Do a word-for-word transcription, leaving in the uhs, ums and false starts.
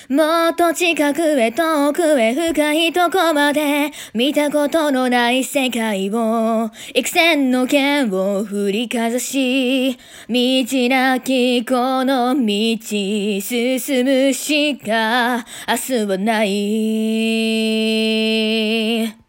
もっと近くへ遠くへ深いとこまで見たことのない世界を幾千の剣を振りかざし道なきこの道進むしか明日はない